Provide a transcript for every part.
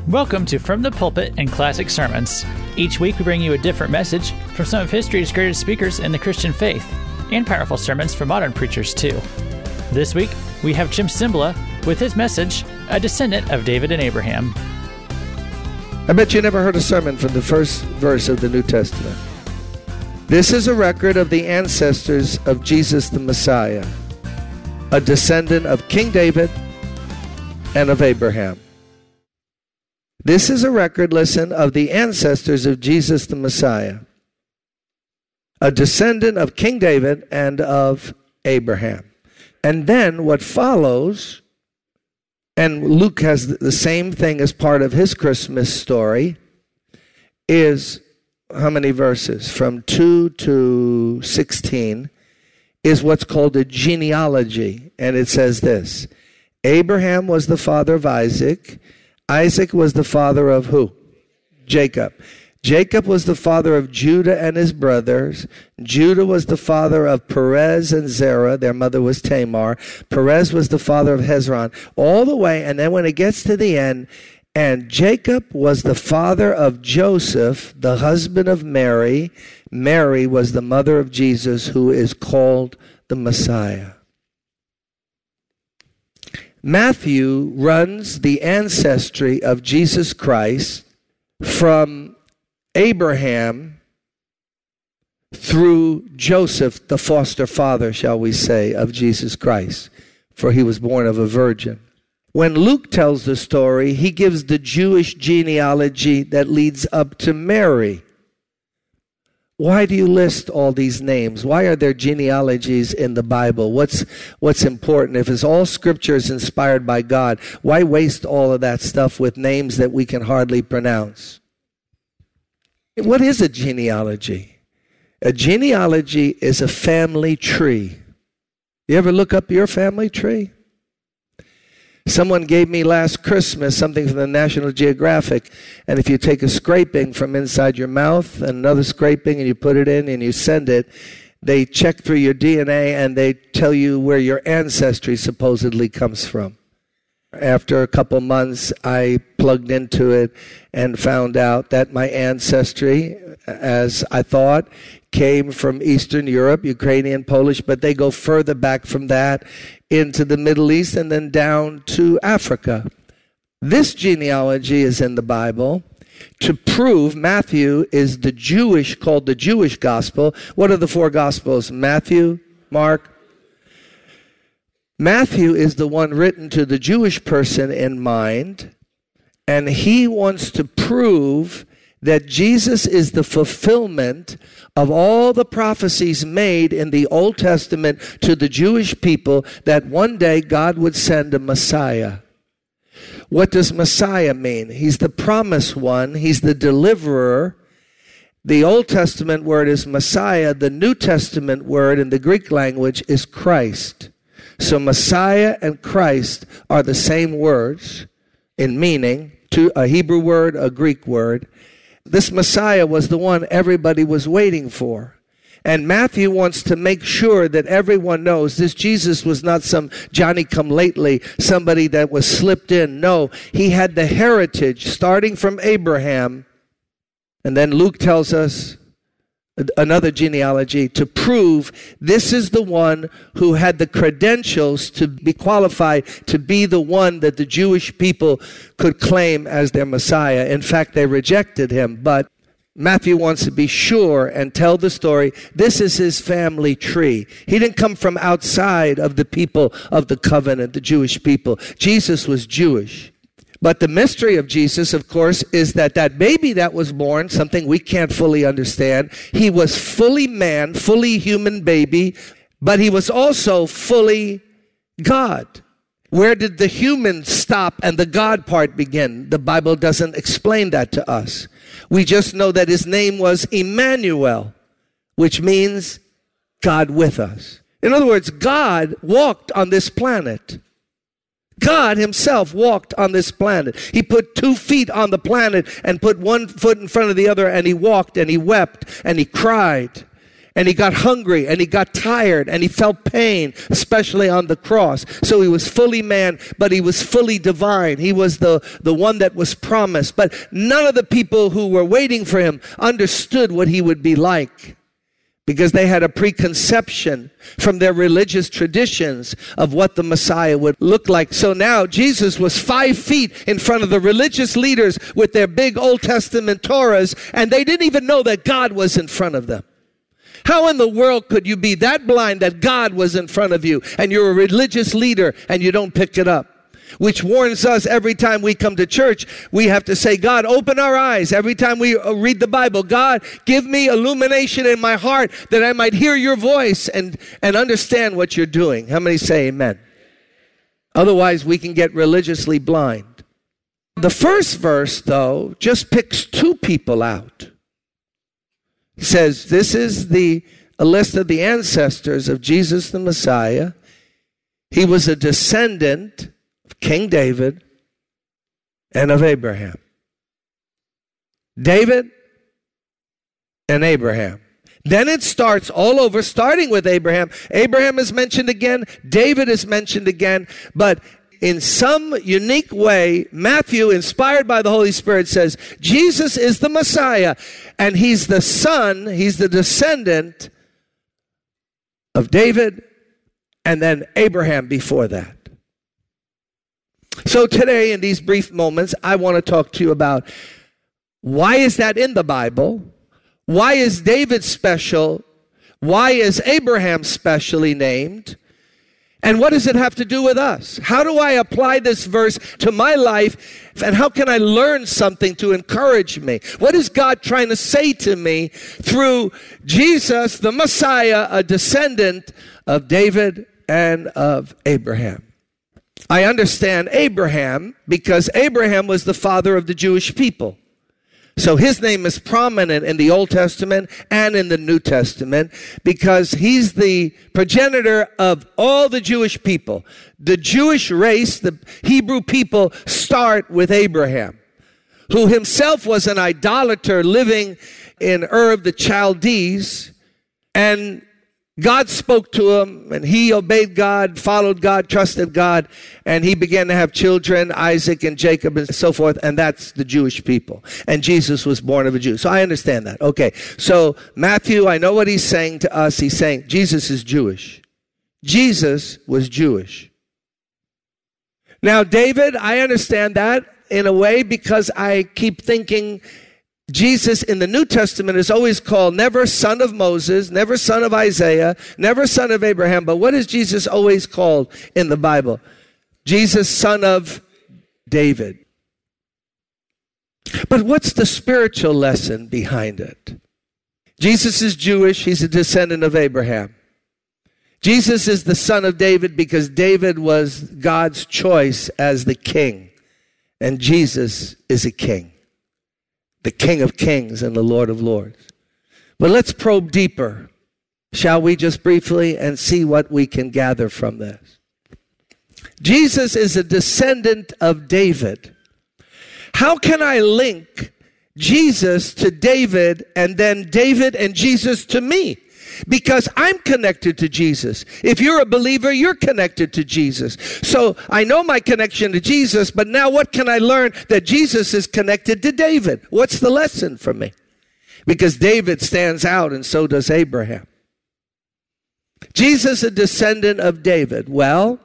Welcome to From the Pulpit and Classic Sermons. Each week we bring you a different message from some of history's greatest speakers in the Christian faith, and powerful sermons from modern preachers too. This week we have Jim Cymbala with his message, A Descendant of David and Abraham. I bet you never heard a sermon from the first verse of the New Testament. This is a record of the ancestors of Jesus the Messiah, a descendant of King David and of Abraham. This is a record, listen, of the ancestors of Jesus the Messiah, a descendant of King David and of Abraham. And then what follows, and Luke has the same thing as part of his Christmas story, is how many verses? From 2 to 16 is what's called a genealogy. And it says this: Abraham was the father of Isaac. Isaac was the father of who? Jacob. Jacob was the father of Judah and his brothers. Judah was the father of Perez and Zerah. Their mother was Tamar. Perez was the father of Hezron. All the way, and then when it gets to the end, and Jacob was the father of Joseph, the husband of Mary. Mary was the mother of Jesus, who is called the Messiah. Matthew runs the ancestry of Jesus Christ from Abraham through Joseph, the foster father, shall we say, of Jesus Christ, for he was born of a virgin. When Luke tells the story, he gives the Jewish genealogy that leads up to Mary. Why do you list all these names? Why are there genealogies in the Bible? What's important? If it's all scripture is inspired by God, why waste all of that stuff with names that we can hardly pronounce? What is a genealogy? A genealogy is a family tree. You ever look up your family tree? Someone gave me last Christmas something from the National Geographic, and if you take a scraping from inside your mouth and another scraping and you put it in and you send it, they check through your DNA and they tell you where your ancestry supposedly comes from. After a couple months, I plugged into it and found out that my ancestry, as I thought, came from Eastern Europe, Ukrainian, Polish, but they go further back from that into the Middle East and then down to Africa. This genealogy is in the Bible to prove Matthew is the Jewish, called the Jewish gospel. What are the four gospels? Matthew, Mark. Matthew is the one written to the Jewish person in mind, and he wants to prove that Jesus is the fulfillment of all the prophecies made in the Old Testament to the Jewish people, that one day God would send a Messiah. What does Messiah mean? He's the promised one. He's the deliverer. The Old Testament word is Messiah. The New Testament word in the Greek language is Christ. So Messiah and Christ are the same words in meaning, to a Hebrew word, a Greek word. This Messiah was the one everybody was waiting for. And Matthew wants to make sure that everyone knows this Jesus was not some Johnny-come-lately, somebody that was slipped in. No, he had the heritage starting from Abraham. And then Luke tells us another genealogy to prove this is the one who had the credentials to be qualified to be the one that the Jewish people could claim as their Messiah. In fact, they rejected him, but Matthew wants to be sure and tell the story. This is his family tree. He didn't come from outside of the people of the covenant, the Jewish people. Jesus was Jewish. But the mystery of Jesus, of course, is that that baby that was born, something we can't fully understand, he was fully man, fully human baby, but he was also fully God. Where did the human stop and the God part begin? The Bible doesn't explain that to us. We just know that his name was Emmanuel, which means God with us. In other words, God walked on this planet. God himself walked on this planet. He put 2 feet on the planet and put 1 foot in front of the other, and he walked and he wept and he cried. And he got hungry, and he got tired, and he felt pain, especially on the cross. So he was fully man, but he was fully divine. He was the one that was promised. But none of the people who were waiting for him understood what he would be like, because they had a preconception from their religious traditions of what the Messiah would look like. So now Jesus was 5 feet in front of the religious leaders with their big Old Testament Torahs, and they didn't even know that God was in front of them. How in the world could you be that blind that God was in front of you, and you're a religious leader and you don't pick it up? Which warns us every time we come to church, we have to say, God, open our eyes. Every time we read the Bible, God, give me illumination in my heart that I might hear your voice and understand what you're doing. How many say amen? Otherwise, we can get religiously blind. The first verse, though, just picks 2 people out. It says, this is a list of the ancestors of Jesus the Messiah. He was a descendant of King David and of Abraham. David and Abraham. Then it starts all over, starting with Abraham. Abraham is mentioned again. David is mentioned again. But in some unique way, Matthew, inspired by the Holy Spirit, says, Jesus is the Messiah, and he's the son, he's the descendant of David, and then Abraham before that. So today, in these brief moments, I want to talk to you about why is that in the Bible? Why is David special? Why is Abraham specially named? And what does it have to do with us? How do I apply this verse to my life? And how can I learn something to encourage me? What is God trying to say to me through Jesus, the Messiah, a descendant of David and of Abraham? I understand Abraham because Abraham was the father of the Jewish people. So his name is prominent in the Old Testament and in the New Testament because he's the progenitor of all the Jewish people. The Jewish race, the Hebrew people, start with Abraham, who himself was an idolater living in Ur of the Chaldees, and God spoke to him, and he obeyed God, followed God, trusted God, and he began to have children, Isaac and Jacob and so forth, and that's the Jewish people. And Jesus was born of a Jew. So I understand that. Okay, so Matthew, I know what he's saying to us. He's saying Jesus is Jewish. Jesus was Jewish. Now, David, I understand that in a way because I keep thinking Jesus in the New Testament is always called never son of Moses, never son of Isaiah, never son of Abraham. But what is Jesus always called in the Bible? Jesus, son of David. But what's the spiritual lesson behind it? Jesus is Jewish. He's a descendant of Abraham. Jesus is the son of David because David was God's choice as the king. And Jesus is a king. The King of Kings and the Lord of Lords. But let's probe deeper, shall we, just briefly, and see what we can gather from this. Jesus is a descendant of David. How can I link Jesus to David and then David and Jesus to me? Because I'm connected to Jesus. If you're a believer, you're connected to Jesus. So I know my connection to Jesus, but now what can I learn that Jesus is connected to David? What's the lesson for me? Because David stands out and so does Abraham. Jesus, a descendant of David. Well,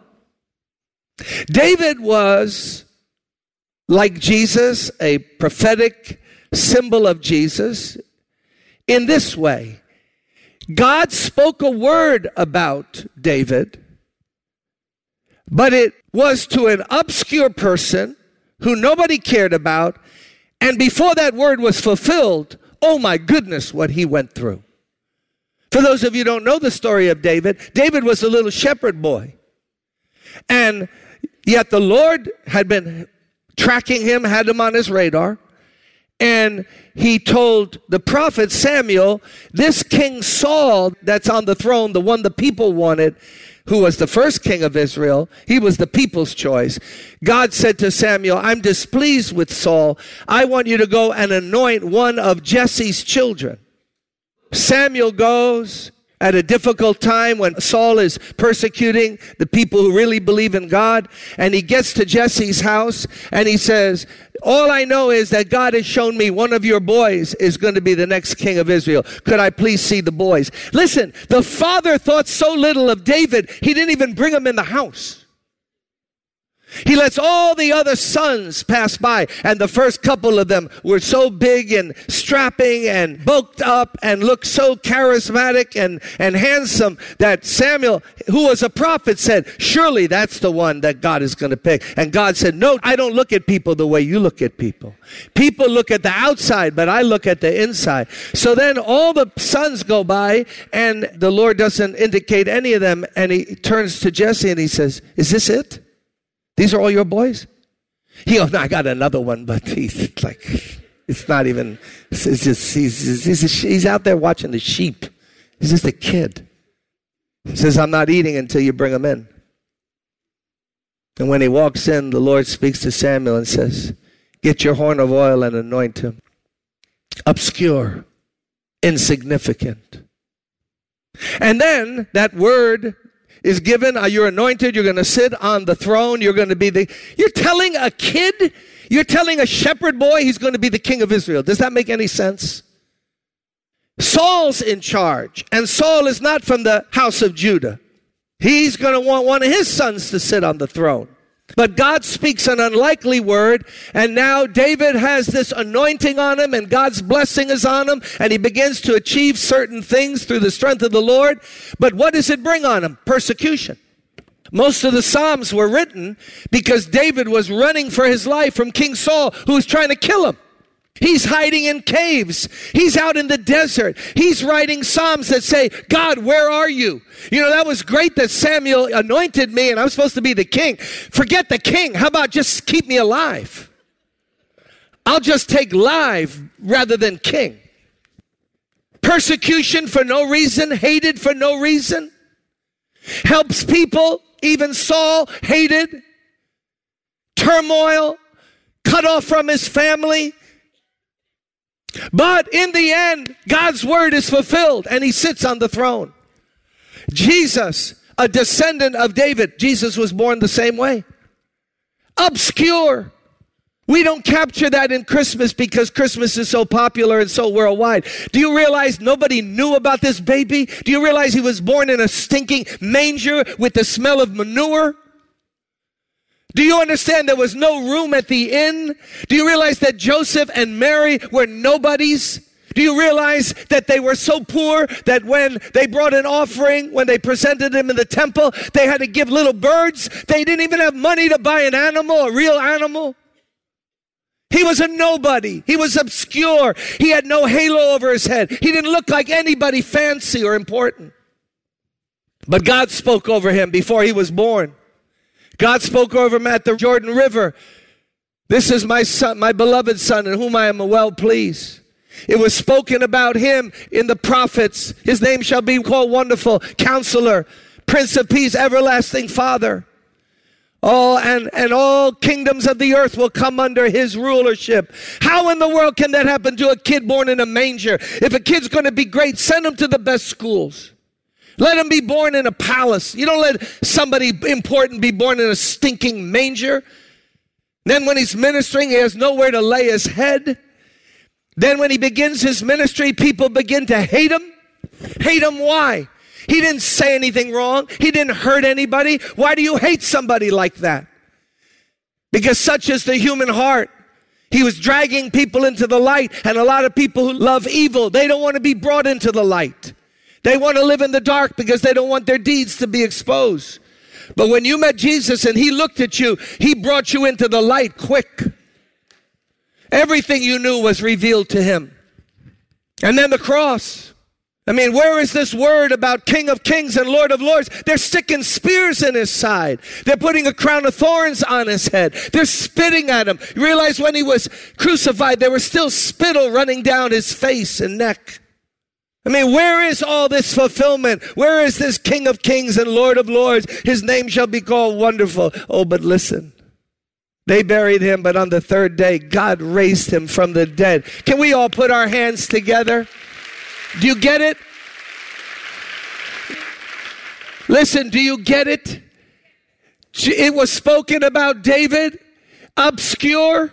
David was, like Jesus, a prophetic symbol of Jesus in this way. God spoke a word about David, but it was to an obscure person who nobody cared about, and before that word was fulfilled, oh my goodness, what he went through. For those of you who don't know the story of David, David was a little shepherd boy, and yet the Lord had been tracking him, had him on his radar, and he told the prophet Samuel, this King Saul that's on the throne, the one the people wanted, who was the first king of Israel, he was the people's choice. God said to Samuel, I'm displeased with Saul. I want you to go and anoint one of Jesse's children. Samuel goes at a difficult time when Saul is persecuting the people who really believe in God. And he gets to Jesse's house and he says, all I know is that God has shown me one of your boys is going to be the next king of Israel. Could I please see the boys? Listen, the father thought so little of David, he didn't even bring him in the house. He lets all the other sons pass by, and the first couple of them were so big and strapping and bulked up and looked so charismatic and handsome that Samuel, who was a prophet, said, surely that's the one that God is going to pick. And God said, no, I don't look at people the way you look at people. People look at the outside, but I look at the inside. So then all the sons go by, and the Lord doesn't indicate any of them, and he turns to Jesse and he says, is this it? These are all your boys? I got another one, but he's like, it's not even, it's just, he's out there watching the sheep. He's just a kid. He says, I'm not eating until you bring him in. And when he walks in, the Lord speaks to Samuel and says, get your horn of oil and anoint him. Obscure, insignificant. And then that word is given, you're anointed, you're going to sit on the throne, you're telling a kid, you're telling a shepherd boy he's going to be the king of Israel. Does that make any sense? Saul's in charge, and Saul is not from the house of Judah. He's going to want one of his sons to sit on the throne. But God speaks an unlikely word, and now David has this anointing on him, and God's blessing is on him, and he begins to achieve certain things through the strength of the Lord. But what does it bring on him? Persecution. Most of the Psalms were written because David was running for his life from King Saul, who was trying to kill him. He's hiding in caves. He's out in the desert. He's writing Psalms that say, God, where are you? You know, that was great that Samuel anointed me and I'm supposed to be the king. Forget the king. How about just keep me alive? I'll just take live rather than king. Persecution for no reason, hated for no reason. Helps people, even Saul hated. Turmoil, cut off from his family. But in the end, God's word is fulfilled and he sits on the throne. Jesus, a descendant of David, Jesus was born the same way. Obscure. We don't capture that in Christmas because Christmas is so popular and so worldwide. Do you realize nobody knew about this baby? Do you realize he was born in a stinking manger with the smell of manure? Do you understand there was no room at the inn? Do you realize that Joseph and Mary were nobodies? Do you realize that they were so poor that when they brought an offering, when they presented him in the temple, they had to give little birds? They didn't even have money to buy an animal, a real animal. He was a nobody. He was obscure. He had no halo over his head. He didn't look like anybody fancy or important. But God spoke over him before he was born. God spoke over him at the Jordan River. This is my son, my beloved son, in whom I am well pleased. It was spoken about him in the prophets. His name shall be called Wonderful, Counselor, Prince of Peace, Everlasting Father. And all kingdoms of the earth will come under his rulership. How in the world can that happen to a kid born in a manger? If a kid's going to be great, send him to the best schools. Let him be born in a palace. You don't let somebody important be born in a stinking manger. Then when he's ministering, he has nowhere to lay his head. Then when he begins his ministry, people begin to hate him. Hate him why? He didn't say anything wrong. He didn't hurt anybody. Why do you hate somebody like that? Because such is the human heart. He was dragging people into the light, and a lot of people who love evil, they don't want to be brought into the light. They want to live in the dark because they don't want their deeds to be exposed. But when you met Jesus and he looked at you, he brought you into the light quick. Everything you knew was revealed to him. And then the cross. I mean, where is this word about King of Kings and Lord of Lords? They're sticking spears in his side. They're putting a crown of thorns on his head. They're spitting at him. You realize when he was crucified, there was still spittle running down his face and neck. I mean, where is all this fulfillment? Where is this King of Kings and Lord of Lords? His name shall be called Wonderful. Oh, but listen. They buried him, but on the third day, God raised him from the dead. Can we all put our hands together? Do you get it? Listen, do you get it? It was spoken about David. Obscure.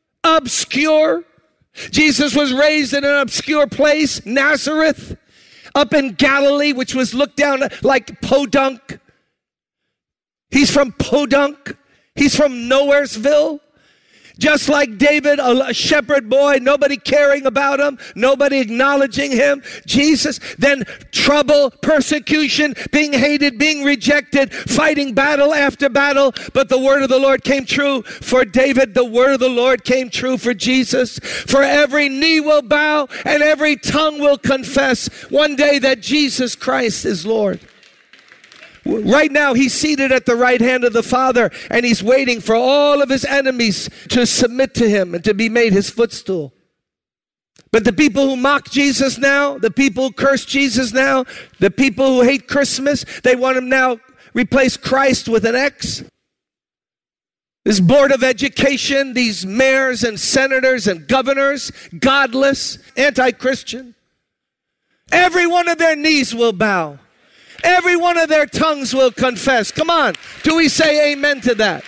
Jesus was raised in an obscure place, Nazareth, up in Galilee, which was looked down like Podunk. He's from Podunk. He's from Nowheresville. Just like David, a shepherd boy, nobody caring about him, nobody acknowledging him. Jesus, then trouble, persecution, being hated, being rejected, fighting battle after battle. But the word of the Lord came true for David. The word of the Lord came true for Jesus. For every knee will bow and every tongue will confess one day that Jesus Christ is Lord. Right now, he's seated at the right hand of the Father, and he's waiting for all of his enemies to submit to him and to be made his footstool. But the people who mock Jesus now, the people who curse Jesus now, the people who hate Christmas, they want him now replace Christ with an X. This board of education, these mayors and senators and governors, godless, anti-Christian. Every one of their knees will bow. Every one of their tongues will confess. Come on. Do we say amen to that?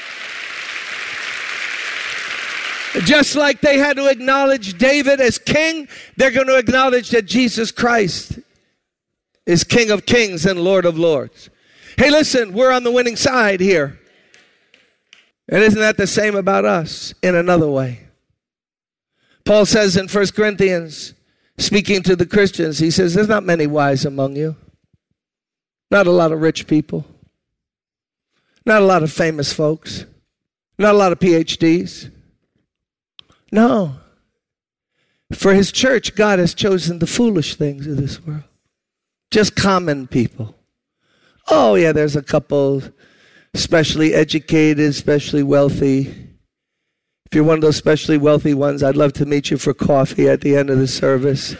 Just like they had to acknowledge David as king, they're going to acknowledge that Jesus Christ is King of Kings and Lord of Lords. Hey, listen, we're on the winning side here. And isn't that the same about us in another way? Paul says in 1 Corinthians, speaking to the Christians, he says, there's not many wise among you. Not a lot of rich people. Not a lot of famous folks. Not a lot of PhDs. No. For his church, God has chosen the foolish things of this world. Just common people. Oh, yeah, there's a couple specially educated, especially wealthy. If you're one of those specially wealthy ones, I'd love to meet you for coffee at the end of the service.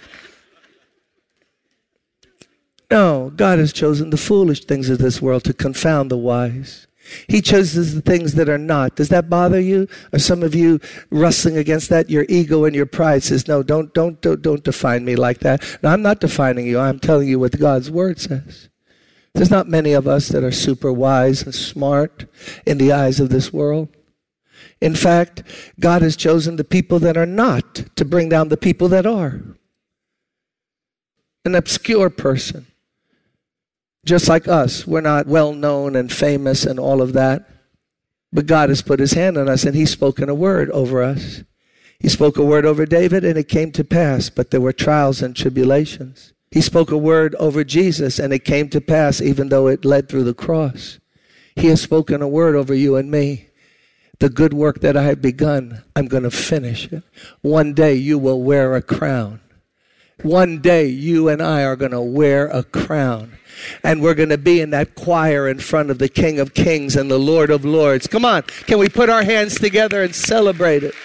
No, God has chosen the foolish things of this world to confound the wise. He chooses the things that are not. Does that bother you? Are some of you wrestling against that? Your ego and your pride says, no, don't define me like that. No, I'm not defining you. I'm telling you what God's word says. There's not many of us that are super wise and smart in the eyes of this world. In fact, God has chosen the people that are not to bring down the people that are. An obscure person. Just like us, we're not well known and famous and all of that. But God has put his hand on us and he's spoken a word over us. He spoke a word over David and it came to pass, but there were trials and tribulations. He spoke a word over Jesus and it came to pass even though it led through the cross. He has spoken a word over you and me. The good work that I have begun, I'm going to finish it. One day you will wear a crown. One day you and I are going to wear a crown. And we're going to be in that choir in front of the King of Kings and the Lord of Lords. Come on, can we put our hands together and celebrate it?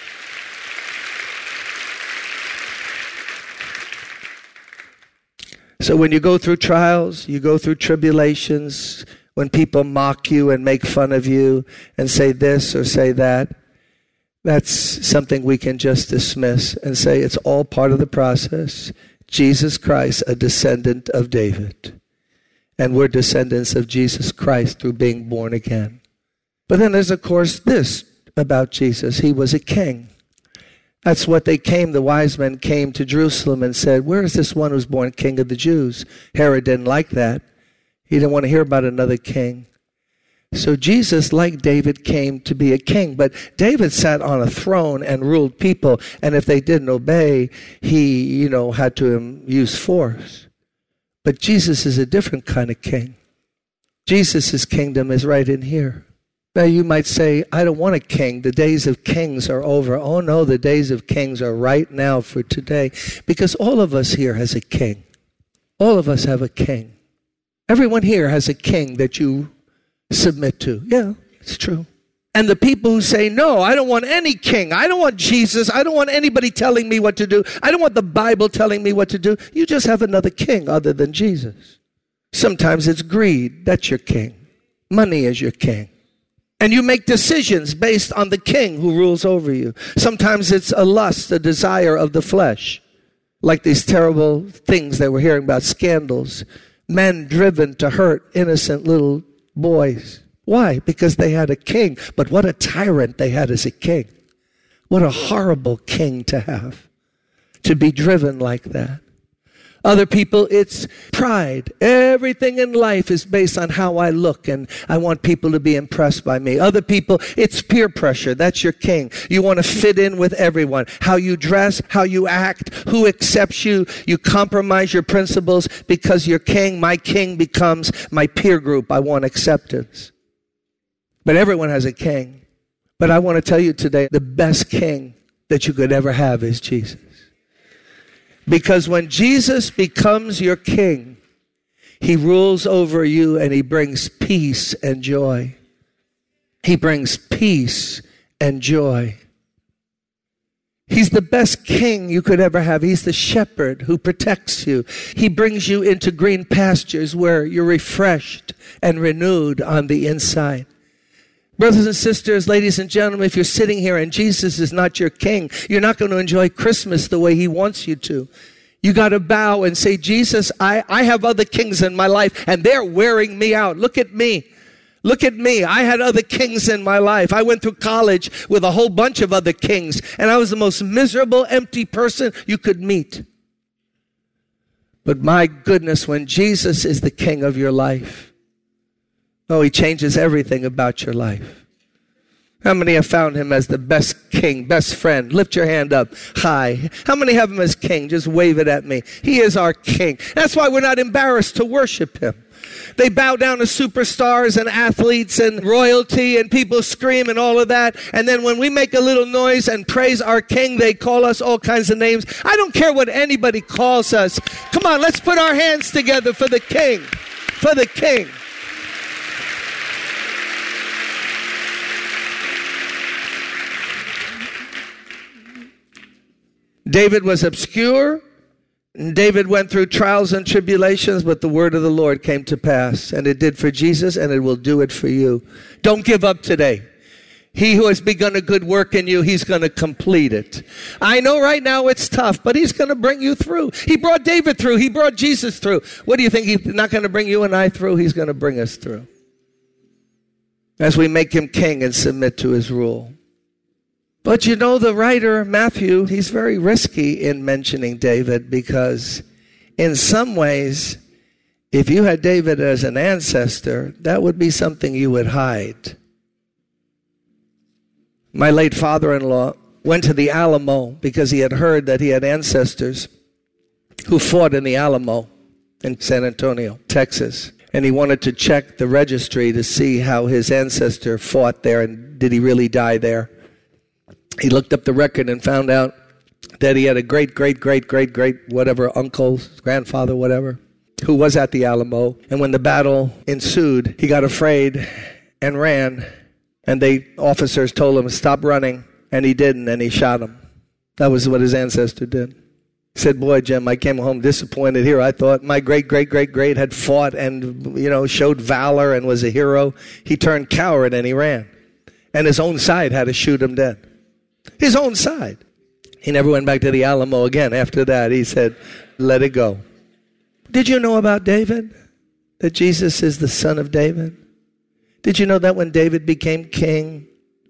So when you go through trials, you go through tribulations, when people mock you and make fun of you and say this or say that, that's something we can just dismiss and say it's all part of the process. Jesus Christ, a descendant of David. And we're descendants of Jesus Christ through being born again. But then there's, of course, this about Jesus. He was a king. That's what the wise men came to Jerusalem and said, where is this one who's born king of the Jews? Herod didn't like that. He didn't want to hear about another king. So Jesus, like David, came to be a king. But David sat on a throne and ruled people. And if they didn't obey, he, had to use force. But Jesus is a different kind of king. Jesus' kingdom is right in here. Now you might say, I don't want a king. The days of kings are over. Oh no, the days of kings are right now for today. Because all of us here has a king. All of us have a king. Everyone here has a king that you submit to. Yeah, it's true. And the people who say, no, I don't want any king. I don't want Jesus. I don't want anybody telling me what to do. I don't want the Bible telling me what to do. You just have another king other than Jesus. Sometimes it's greed. That's your king. Money is your king. And you make decisions based on the king who rules over you. Sometimes it's a lust, a desire of the flesh. Like these terrible things that we're hearing about, scandals. Men driven to hurt innocent little boys. Why? Because they had a king. But what a tyrant they had as a king. What a horrible king to have. To be driven like that. Other people, it's pride. Everything in life is based on how I look, and I want people to be impressed by me. Other people, it's peer pressure. That's your king. You want to fit in with everyone. How you dress, how you act, who accepts you. You compromise your principles because your king, my king, becomes my peer group. I want acceptance. But everyone has a king. But I want to tell you today, the best king that you could ever have is Jesus. Because when Jesus becomes your king, he rules over you and he brings peace and joy. He brings peace and joy. He's the best king you could ever have. He's the shepherd who protects you. He brings you into green pastures where you're refreshed and renewed on the inside. Brothers and sisters, ladies and gentlemen, if you're sitting here and Jesus is not your king, you're not going to enjoy Christmas the way he wants you to. You got to bow and say, Jesus, I have other kings in my life and they're wearing me out. Look at me. Look at me. I had other kings in my life. I went through college with a whole bunch of other kings and I was the most miserable, empty person you could meet. But my goodness, when Jesus is the king of your life, he changes everything about your life. How many have found him as the best king, best friend? Lift your hand up high. How many have him as king? Just wave it at me. He is our king. That's why we're not embarrassed to worship him. They bow down to superstars and athletes and royalty and people scream and all of that. And then when we make a little noise and praise our king, they call us all kinds of names. I don't care what anybody calls us. Come on, let's put our hands together for the king. For the king. David was obscure. David went through trials and tribulations, but the word of the Lord came to pass. And it did for Jesus, and it will do it for you. Don't give up today. He who has begun a good work in you, he's going to complete it. I know right now it's tough, but he's going to bring you through. He brought David through. He brought Jesus through. What do you think? He's not going to bring you and I through? He's going to bring us through. As we make him king and submit to his rule. But you know, the writer, Matthew, he's very risky in mentioning David because in some ways, if you had David as an ancestor, that would be something you would hide. My late father-in-law went to the Alamo because he had heard that he had ancestors who fought in the Alamo in San Antonio, Texas. And he wanted to check the registry to see how his ancestor fought there and did he really die there. He looked up the record and found out that he had a great whatever, uncle, grandfather, whatever, who was at the Alamo. And when the battle ensued, he got afraid and ran. And the officers told him, stop running. And he didn't, and he shot him. That was what his ancestor did. He said, boy, Jim, I came home disappointed here. I thought my great had fought and, showed valor and was a hero. He turned coward and he ran. And his own side had to shoot him dead. His own side. He never went back to the Alamo again. After that, he said, let it go. Did you know about David? That Jesus is the son of David? Did you know that when David became king,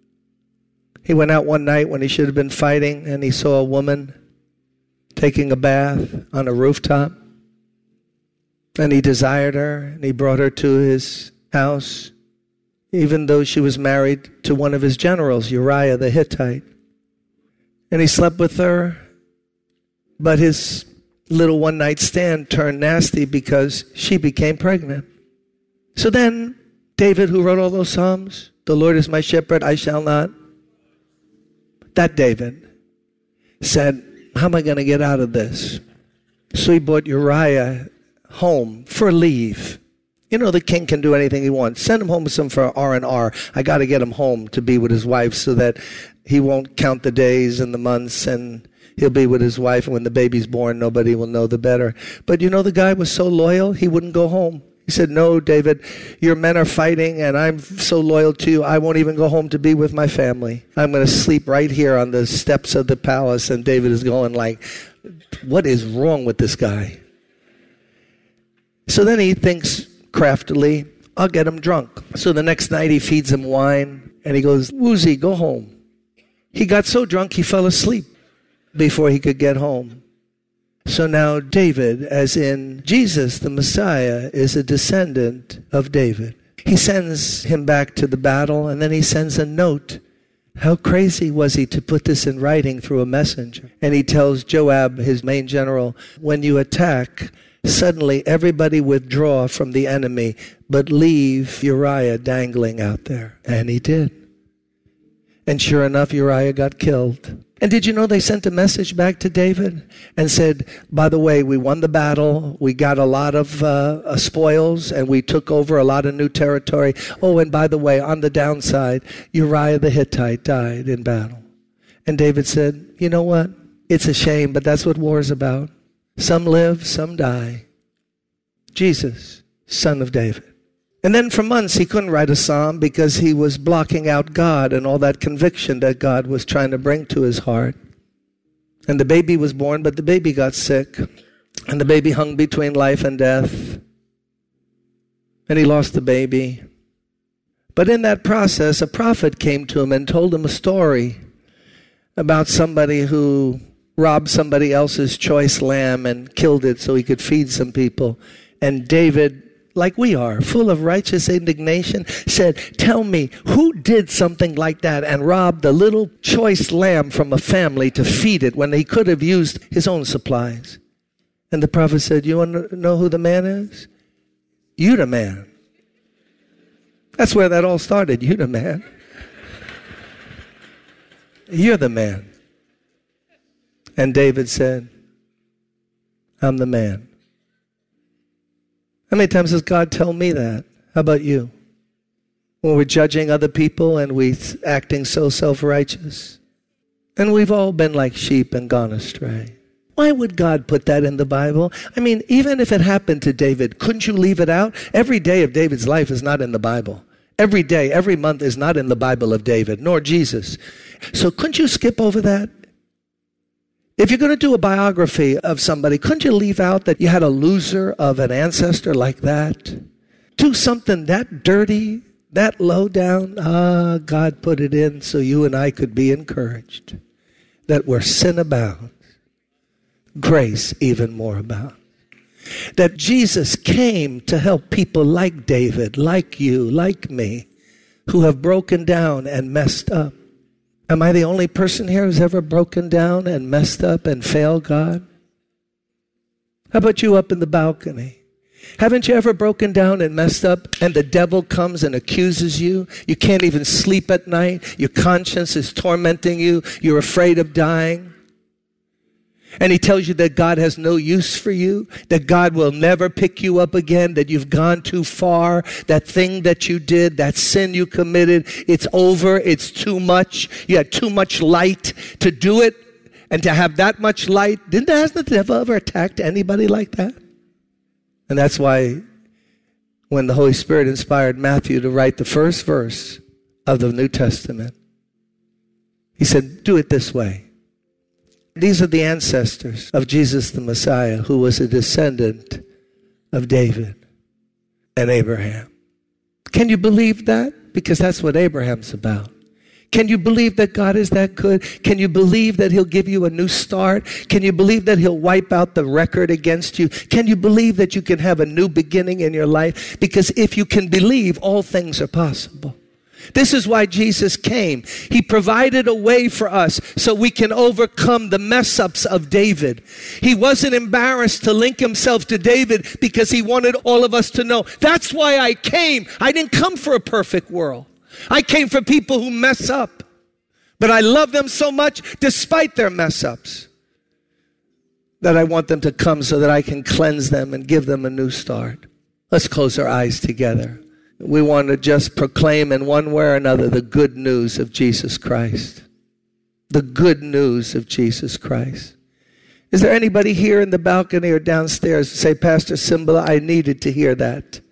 he went out one night when he should have been fighting and he saw a woman taking a bath on a rooftop? And he desired her and he brought her to his house, even though she was married to one of his generals, Uriah the Hittite. And he slept with her, but his little one-night stand turned nasty because she became pregnant. So then David, who wrote all those Psalms, the Lord is my shepherd, I shall not. That David said, how am I going to get out of this? So he brought Uriah home for leave. You know, the king can do anything he wants. Send him home with some for R&R. I got to get him home to be with his wife so that he won't count the days and the months and he'll be with his wife. And when the baby's born, nobody will know the better. But you know, the guy was so loyal, he wouldn't go home. He said, no, David, your men are fighting and I'm so loyal to you, I won't even go home to be with my family. I'm going to sleep right here on the steps of the palace. And David is going like, what is wrong with this guy? So then he thinks craftily, I'll get him drunk. So the next night he feeds him wine and he goes, woozy, go home. He got so drunk he fell asleep before he could get home. So now David, as in Jesus, the Messiah, is a descendant of David. He sends him back to the battle, and then he sends a note. How crazy was he to put this in writing through a messenger? And he tells Joab, his main general, when you attack, suddenly everybody withdraw from the enemy, but leave Uriah dangling out there. And he did. And sure enough, Uriah got killed. And did you know they sent a message back to David and said, by the way, we won the battle, we got a lot of spoils, and we took over a lot of new territory. Oh, and by the way, on the downside, Uriah the Hittite died in battle. And David said, you know what? It's a shame, but that's what war is about. Some live, some die. Jesus, son of David. And then for months he couldn't write a psalm because he was blocking out God and all that conviction that God was trying to bring to his heart. And the baby was born, but the baby got sick. And the baby hung between life and death. And he lost the baby. But in that process, a prophet came to him and told him a story about somebody who robbed somebody else's choice lamb and killed it so he could feed some people. And David, like we are, full of righteous indignation, said, tell me, who did something like that and robbed a little choice lamb from a family to feed it when he could have used his own supplies? And the prophet said, you want to know who the man is? You the man. That's where that all started. You the man. You're the man. And David said, I'm the man. How many times does God tell me that? How about you? When we're judging other people and we're acting so self-righteous. And we've all been like sheep and gone astray. Why would God put that in the Bible? I mean, even if it happened to David, couldn't you leave it out? Every day of David's life is not in the Bible. Every day, every month is not in the Bible of David, nor Jesus. So couldn't you skip over that? If you're going to do a biography of somebody, couldn't you leave out that you had a loser of an ancestor like that? Do something that dirty, that low down. God put it in so you and I could be encouraged that where sin abounds, grace even more abounds. That Jesus came to help people like David, like you, like me, who have broken down and messed up. Am I the only person here who's ever broken down and messed up and failed God? How about you up in the balcony? Haven't you ever broken down and messed up and the devil comes and accuses you? You can't even sleep at night. Your conscience is tormenting you. You're afraid of dying. And he tells you that God has no use for you, that God will never pick you up again, that you've gone too far, that thing that you did, that sin you committed, it's over, it's too much. You had too much light to do it, and to have that much light. Hasn't the devil ever attacked anybody like that? And that's why when the Holy Spirit inspired Matthew to write the first verse of the New Testament, he said, do it this way. These are the ancestors of Jesus the Messiah, who was a descendant of David and Abraham. Can you believe that? Because that's what Abraham's about. Can you believe that God is that good? Can you believe that he'll give you a new start? Can you believe that he'll wipe out the record against you? Can you believe that you can have a new beginning in your life? Because if you can believe, all things are possible. This is why Jesus came. He provided a way for us so we can overcome the mess-ups of David. He wasn't embarrassed to link himself to David because he wanted all of us to know. That's why I came. I didn't come for a perfect world. I came for people who mess up. But I love them so much despite their mess-ups that I want them to come so that I can cleanse them and give them a new start. Let's close our eyes together. We want to just proclaim in one way or another the good news of Jesus Christ. The good news of Jesus Christ. Is there anybody here in the balcony or downstairs who say, Pastor Cymbala, I needed to hear that?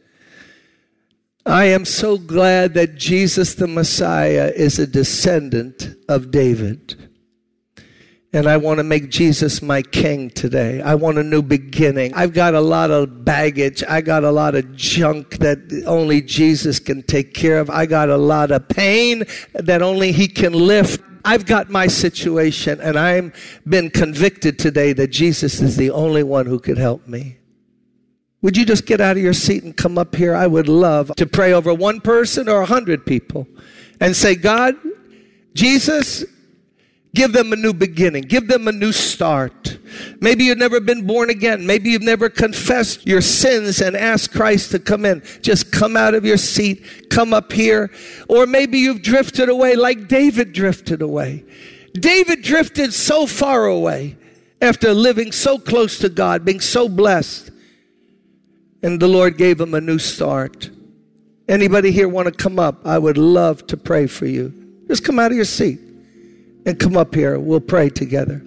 I am so glad that Jesus the Messiah is a descendant of David. And I want to make Jesus my king today. I want a new beginning. I've got a lot of baggage. I got a lot of junk that only Jesus can take care of. I got a lot of pain that only he can lift. I've got my situation, and I've been convicted today that Jesus is the only one who could help me. Would you just get out of your seat and come up here? I would love to pray over one person or 100 people and say, God, Jesus, give them a new beginning. Give them a new start. Maybe you've never been born again. Maybe you've never confessed your sins and asked Christ to come in. Just come out of your seat. Come up here. Or maybe you've drifted away like David drifted away. David drifted so far away after living so close to God, being so blessed. And the Lord gave him a new start. Anybody here want to come up? I would love to pray for you. Just come out of your seat and come up here. We'll pray together.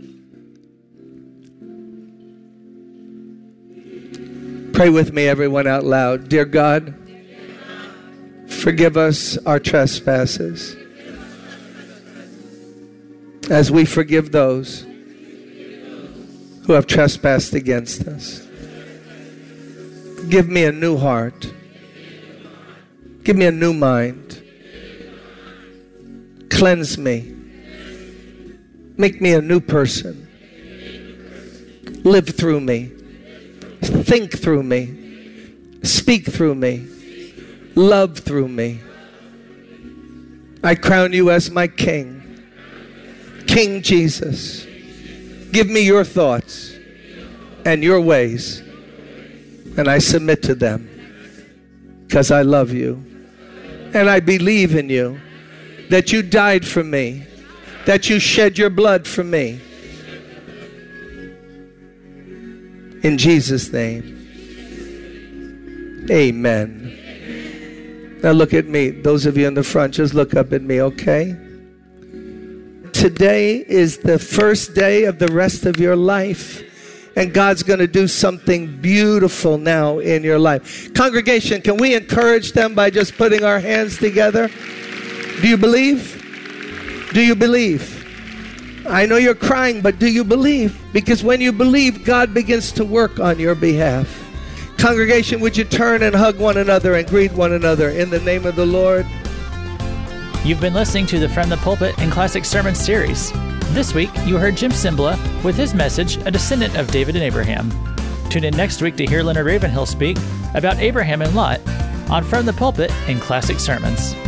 Pray with me, everyone, out loud. Dear God, forgive us our trespasses as we forgive those who have trespassed against us. Give me a new heart. Give me a new mind. Cleanse me. Make me a new person. Live through me. Think through me. Speak through me. Love through me. I crown you as my King. King Jesus. Give me your thoughts and your ways. And I submit to them because I love you. And I believe in you, that you died for me, that you shed your blood for me. In Jesus' name, amen. Now look at me. Those of you in the front, just look up at me, okay? Today is the first day of the rest of your life. And God's going to do something beautiful now in your life. Congregation, can we encourage them by just putting our hands together? Do you believe? Do you believe? I know you're crying, but do you believe? Because when you believe, God begins to work on your behalf. Congregation, would you turn and hug one another and greet one another in the name of the Lord? You've been listening to the From the Pulpit and Classic Sermon series. This week, you heard Jim Cymbala with his message, A Descendant of David and Abraham. Tune in next week to hear Leonard Ravenhill speak about Abraham and Lot on From the Pulpit and Classic Sermons.